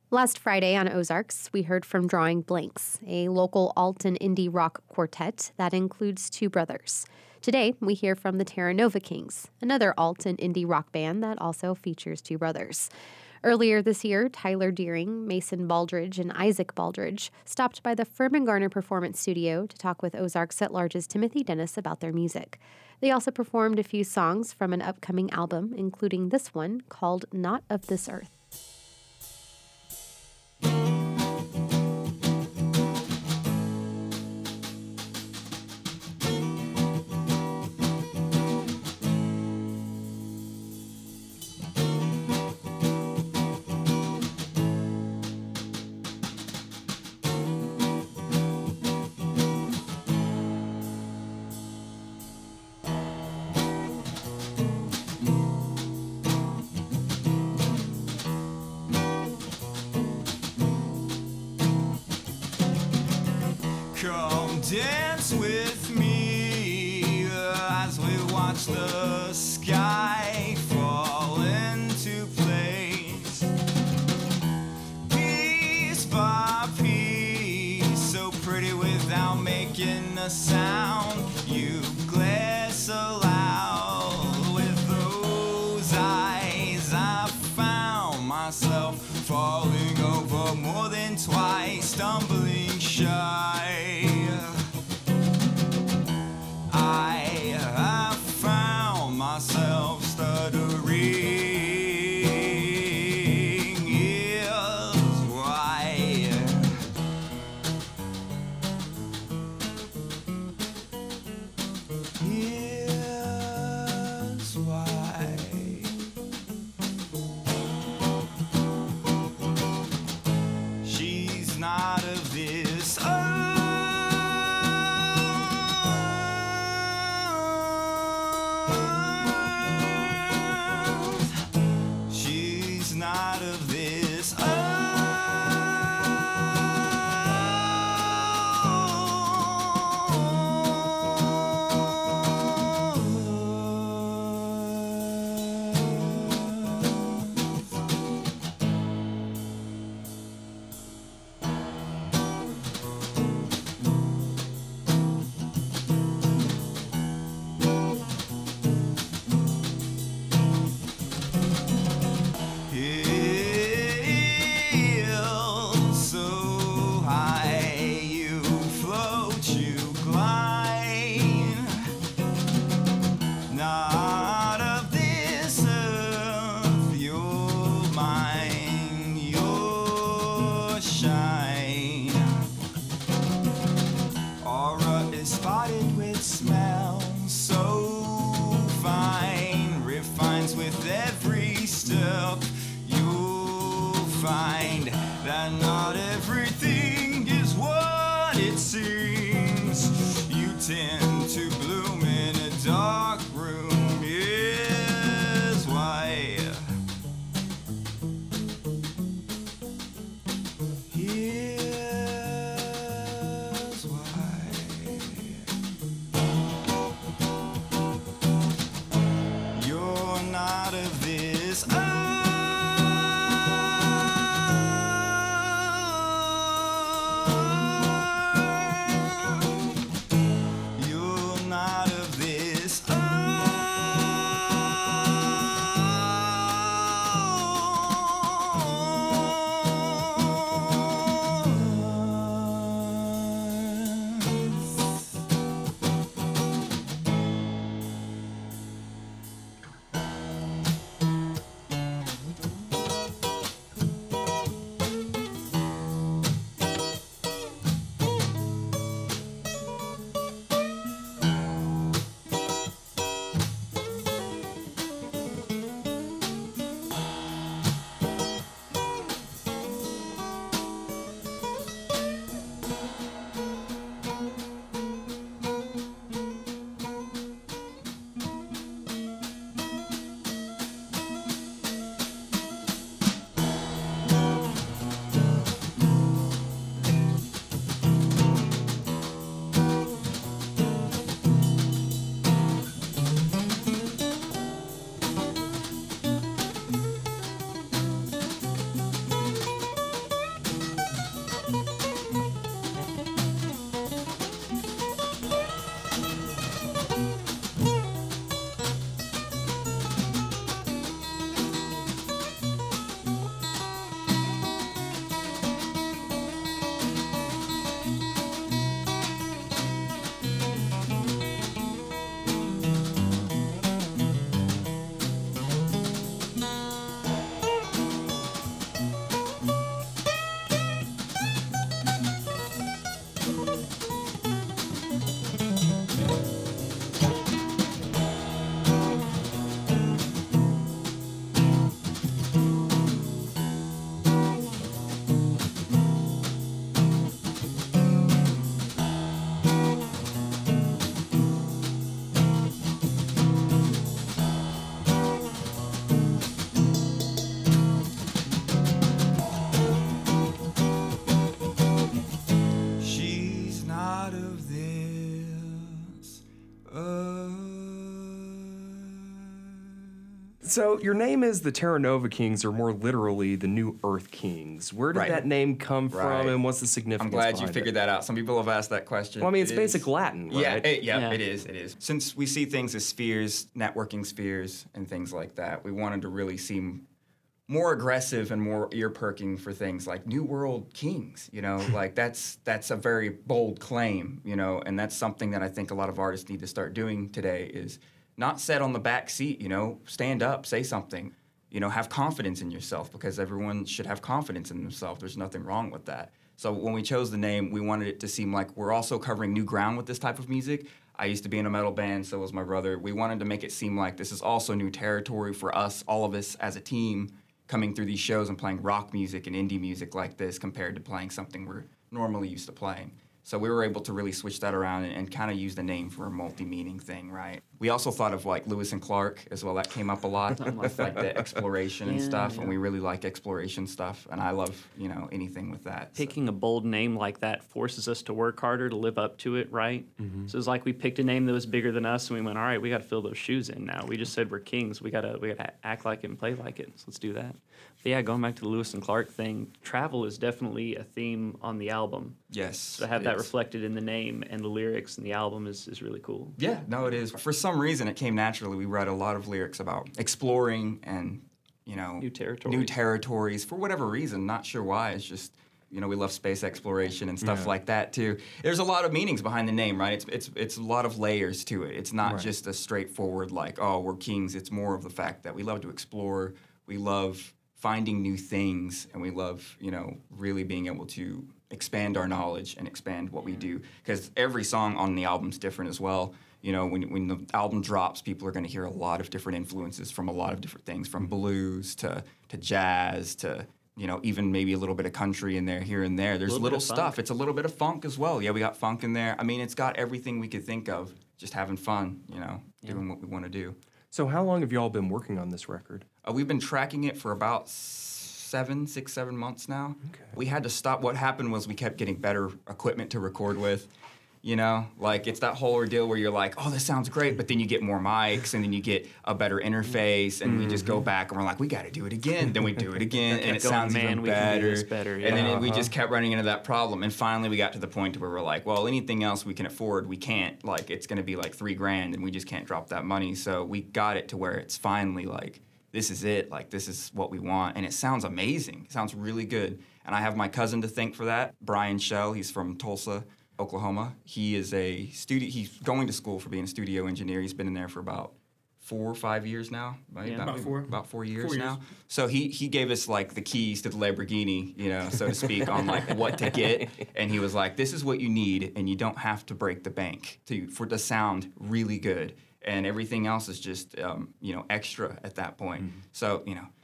Last Friday on Ozarks, we heard from Drawing Blanks, a local alt and indie rock quartet that includes two brothers. Today, we hear from the Terra Nova Kings, another alt and indie rock band that also features two brothers. Earlier this year, Tyler Deering, Mason Baldridge, and Isaac Baldridge stopped by the Furman Garner Performance Studio to talk with Ozarks at Large's Timothy Dennis about their music. They also performed a few songs from an upcoming album, including this one called Not of This Earth. Come dance with me as we watch the sky fall into place, piece by piece, so pretty without making a sound. You glare so loud with those eyes. I found myself falling over more than twice, stumbling shy. I found myself stuttering. Is why. Is why. She's not of this earth. She's not of this so high, you float, you glide, not of this earth. You're mine, your shine. Aura is spotted with smell, so fine, refines with every step. You'll find that not everything is what it seems. You tend to bloom in a dark room. Is why. Here's why. You're not of this earth. You're So your name is the Terra Nova Kings, or more literally, the New Earth Kings. Where did Right. that name come from, Right. and what's the significance I'm glad you behind figured it? that out. Some people have asked that question. Well, I mean, it's It basic is- Latin, Yeah, right? it Yeah. is. Since we see things as spheres, networking spheres, and things like that, we wanted to really seem more aggressive and more ear-perking for things like New World Kings, like that's a very bold claim, and that's something that I think a lot of artists need to start doing today is not sit on the back seat, stand up, say something, have confidence in yourself, because everyone should have confidence in themselves. There's nothing wrong with that. So when we chose the name, we wanted it to seem like we're also covering new ground with this type of music. I used to be in a metal band, so was my brother. We wanted to make it seem like this is also new territory for us, all of us as a team, coming through these shows and playing rock music and indie music like this compared to playing something we're normally used to playing. So we were able to really switch that around and kind of use the name for a multi-meaning thing, right? We also thought of like Lewis and Clark as well. That came up a lot with like the exploration and stuff, and we really like exploration stuff, and I love, anything with that. So. Picking a bold name like that forces us to work harder to live up to it, right? So it's like we picked a name that was bigger than us, and we went, all right, we got to fill those shoes in now. We just said we're kings. We gotta act like it and play like it. So let's do that. But yeah, going back to the Lewis and Clark thing, travel is definitely a theme on the album. Yes. So to have it that is. reflected in the name and the lyrics and the album is really cool. Yeah, no, it is. For some reason, it came naturally. We write a lot of lyrics about exploring and, New territories for whatever reason. Not sure why. It's just, we love space exploration and stuff like that too. There's a lot of meanings behind the name, right? It's a lot of layers to it. It's not just a straightforward like, oh, we're kings. It's more of the fact that we love to explore. We love finding new things, and we love, really being able to expand our knowledge and expand what we do. Because every song on the album's different as well. When the album drops, people are going to hear a lot of different influences from a lot of different things, from blues to jazz to, even maybe a little bit of country in there, here and there. There's little stuff. It's a little bit of funk as well. Yeah, we got funk in there. I mean, it's got everything we could think of, just having fun, doing what we want to do. So how long have you all been working on this record? We've been tracking it for about 7 months now. Okay. We had to stop. What happened was we kept getting better equipment to record with. Like it's that whole ordeal where you're like, oh, this sounds great, but then you get more mics, and then you get a better interface, and we just go back and we're like, we got to do it again. Then we do it again, and it sounds even we can do better. this better. And then we just kept running into that problem, and finally we got to the point where we're like, well, anything else we can afford, we can't. Like it's going to be like $3,000, and we just can't drop that money. So we got it to where it's finally like, this is it. Like this is what we want, and it sounds amazing. It sounds really good. And I have my cousin to thank for that, Brian Shell. He's from Tulsa, Oklahoma. He is he's going to school for being a studio engineer. He's been in there for about 4 or 5 years now. Right? Yeah. About 4 years now. So he gave us like the keys to the Lamborghini, so to speak, on like what to get. And he was like, this is what you need, and you don't have to break the bank for it to sound really good. And everything else is just, extra at that point. So,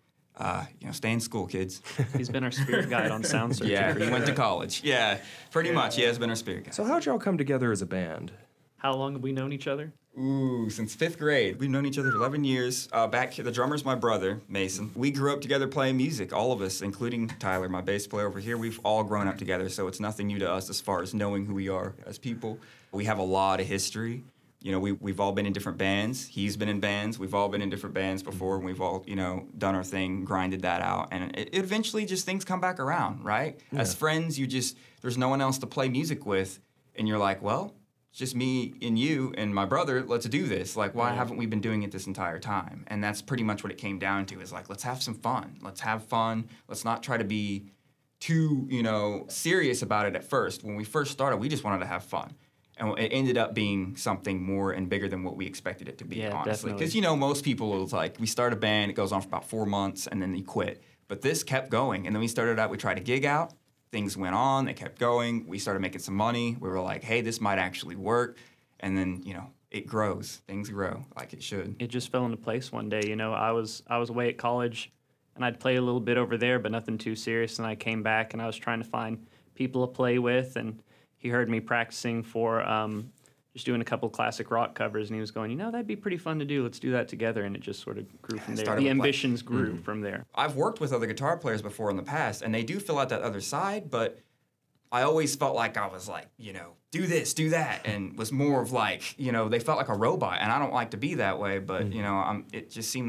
stay in school, kids. He's been our spirit guide on Sound Searching. Yeah, he went to college. Yeah, pretty much. He has been our spirit guide. So how'd y'all come together as a band? How long have we known each other? Ooh, since 5th grade. We've known each other for 11 years. Back here, the drummer's my brother, Mason. We grew up together playing music, all of us, including Tyler, my bass player over here. We've all grown up together, so it's nothing new to us as far as knowing who we are as people. We have a lot of history. We've all been in different bands. He's been in bands. We've all been in different bands before, and we've all, done our thing, grinded that out. And it eventually just things come back around, right? Yeah. As friends, there's no one else to play music with, and you're like, well, it's just me and you and my brother. Let's do this. Like, why haven't we been doing it this entire time? And that's pretty much what it came down to, is like, let's have some fun. Let's have fun. Let's not try to be too, serious about it at first. When we first started, we just wanted to have fun. And it ended up being something more and bigger than what we expected it to be, honestly. Because, most people, it's like, we start a band, it goes on for about 4 months, and then they quit. But this kept going. And then we started out, we tried to gig out. Things went on, they kept going. We started making some money. We were like, hey, this might actually work. And then, it grows. Things grow like it should. It just fell into place one day. I was away at college, and I'd play a little bit over there, but nothing too serious. And I came back, and I was trying to find people to play with, and he heard me practicing for just doing a couple classic rock covers, and he was going, that'd be pretty fun to do. Let's do that together. And it just sort of grew from there. The ambitions grew from there. I've worked with other guitar players before in the past, and they do fill out that other side, but I always felt like I was like, do this, do that, and was more of like, they felt like a robot, and I don't like to be that way, but, it just seemed like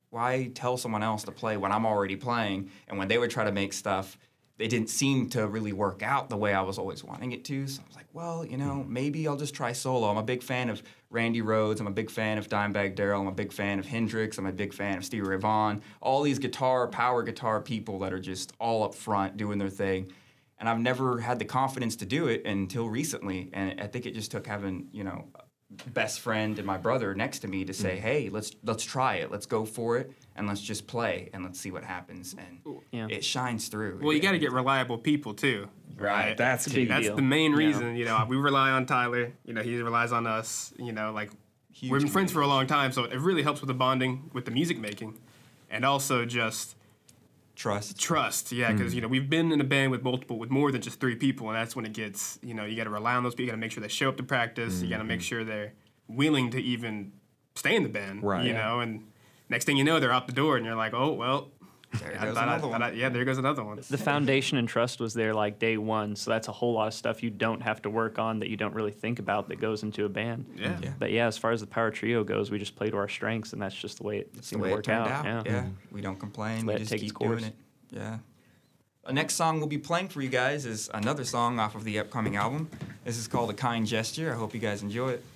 why tell someone else to play when I'm already playing? And when they would try to make stuff, they didn't seem to really work out the way I was always wanting it to. So I was like, well, maybe I'll just try solo. I'm a big fan of Randy Rhoads. I'm a big fan of Dimebag Darrell. I'm a big fan of Hendrix. I'm a big fan of Stevie Ray Vaughan. All these power guitar people that are just all up front doing their thing. And I've never had the confidence to do it until recently. And I think it just took having, best friend and my brother next to me to say, hey, let's try it. Let's go for it, and let's just play, and let's see what happens. And it shines through. Well, you got to get reliable people, too. Right. That's key. That's the main reason. We rely on Tyler. He relies on us. We've been friends for a long time, so it really helps with the bonding, with the music making, and also just trust. Yeah, because we've been in a band with more than just 3 people, and that's when it gets. You got to rely on those people. You got to make sure they show up to practice. You got to make sure they're willing to even stay in the band. Right. And next thing you know, they're out the door, and you're like, oh well. There goes another one. There goes another one. The foundation and trust was there like day one, so that's a whole lot of stuff you don't have to work on that you don't really think about that goes into a band. Yeah. But yeah, as far as the power trio goes, we just play to our strengths, and that's just the way it seemed to work out. Yeah. We don't complain. Let We it just take its keep doing course. it. Yeah. The next song we'll be playing for you guys is another song off of the upcoming album. This is called A Kind Gesture. I hope you guys enjoy it.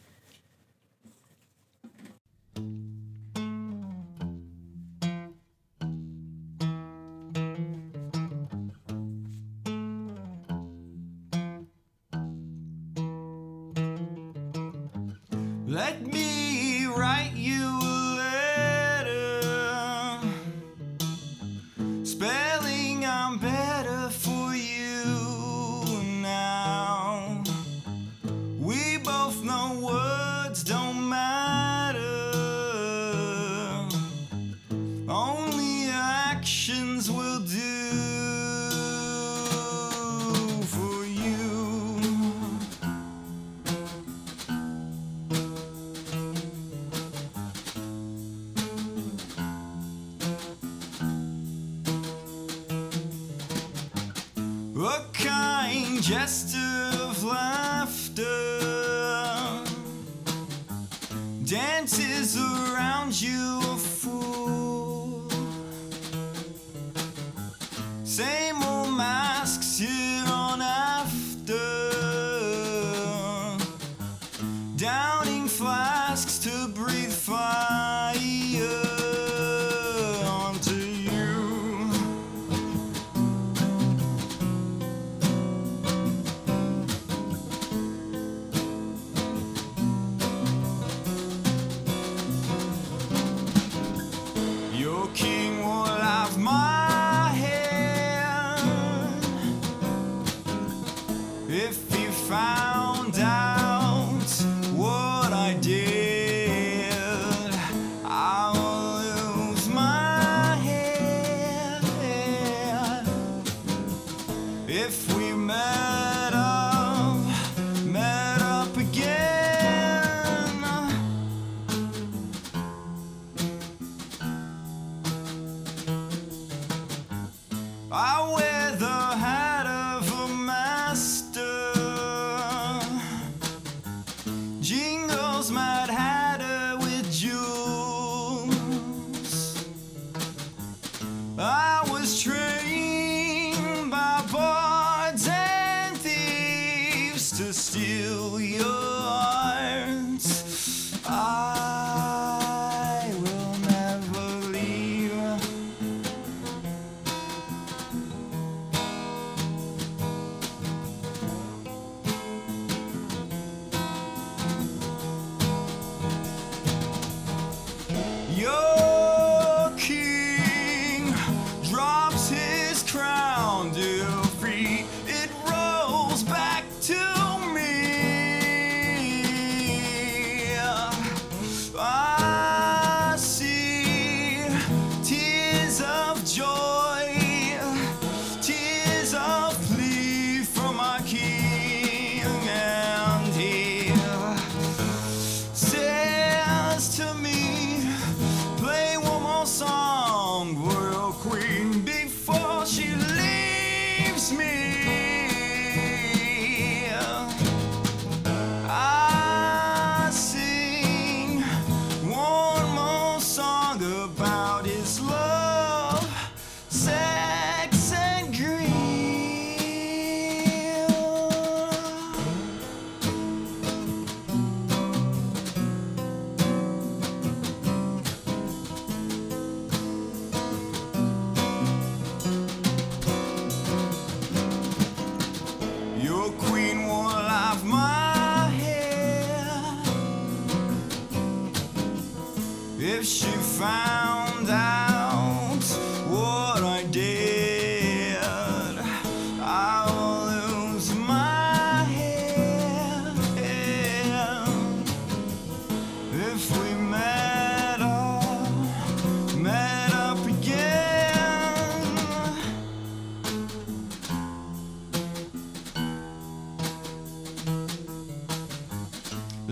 Let me write you a letter, spelling I'm better for you now. We both know words don't matter, only actions will do for you. A kind gesture of laughter dances around you, a fool. Same old masks here on after, downing flasks to breathe fire onto you. Your king will have my hand if he found out what I did. I will lose my head if we met up again. I wear the hat of a master, Jingles Mad Hatter with jewels. I was trained by bards and thieves to steal your hearts. I will never leave. Your king drops his crown defeat. It rolls back to me. I see tears of joy, tears of plea from my king, and he says to me, play one more song, Royal Queen, before she leaves me. I sing one more song about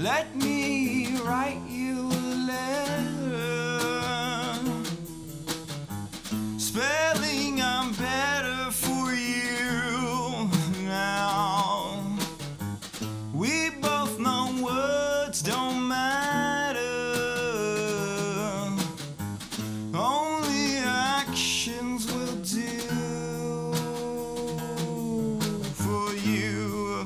Let me write you a letter. Spelling, I'm better for you now. We both know words don't matter. Only actions will do for you.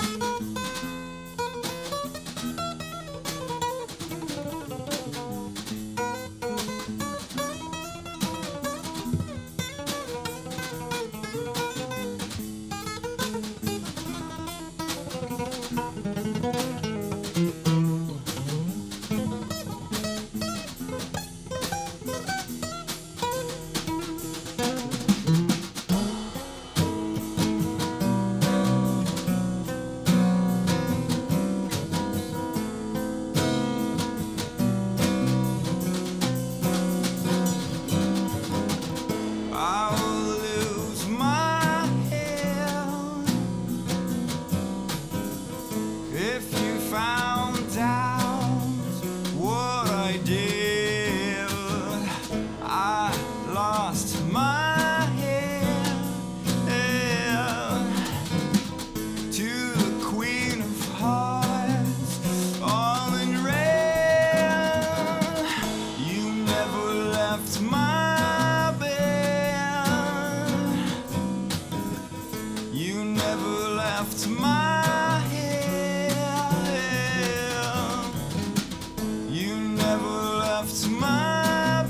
I will lose my head if you found out what I did. I lost my head to the Queen of Hearts, all in red. You never left my bed. You never left my head. You never left my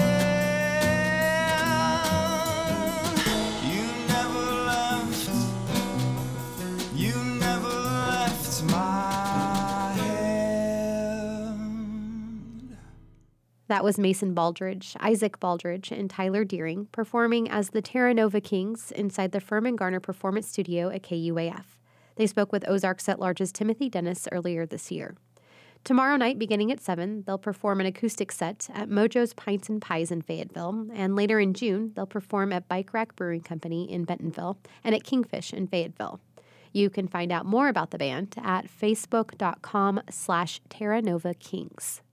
bed. You never left. You never left my head. That was Mason Baldridge, Isaac Baldridge, and Tyler Deering performing as the Terra Nova Kings inside the Furman Garner Performance Studio at KUAF. They spoke with Ozarks at Large's Timothy Dennis earlier this year. Tomorrow night, beginning at 7, they'll perform an acoustic set at Mojo's Pints and Pies in Fayetteville, and later in June, they'll perform at Bike Rack Brewing Company in Bentonville and at Kingfish in Fayetteville. You can find out more about the band at facebook.com/Terra Nova Kings.